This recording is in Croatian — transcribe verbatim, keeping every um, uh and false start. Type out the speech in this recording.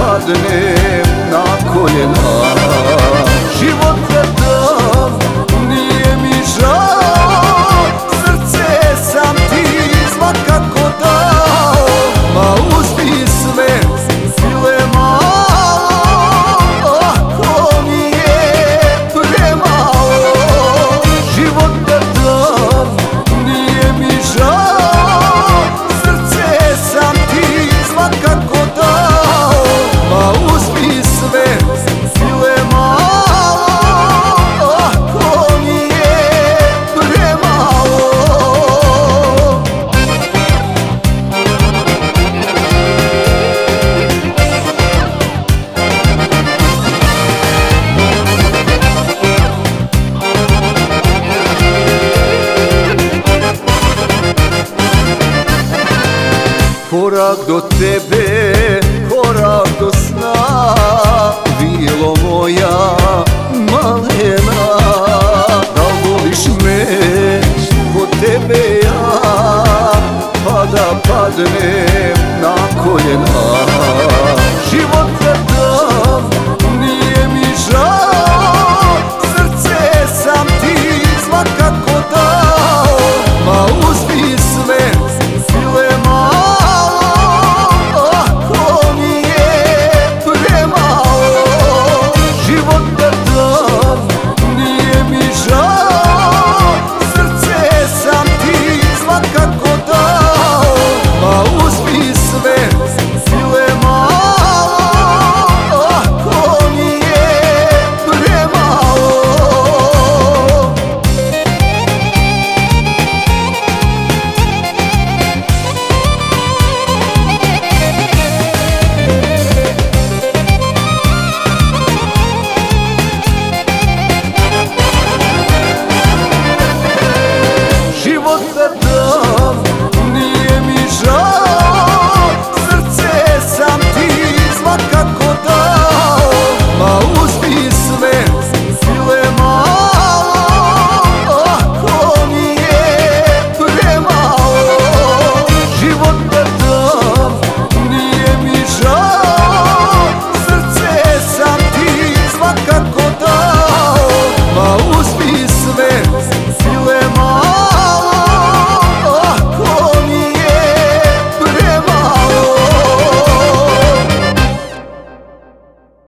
padnem na koljena. Život da dam, nije mi žao, srce sam ti svakako dao. Ma uzmi sve, sile malo, ako mi je premalo. Život da dam, nije mi žao, srce sam ti svakako dao. Ma uzmi sve, sile malo, ako mi je premalo. Korak do tebe, korak do sna, vilo moja malena. Da li voliš me, kod tebe ja, pa da padnem na koljena.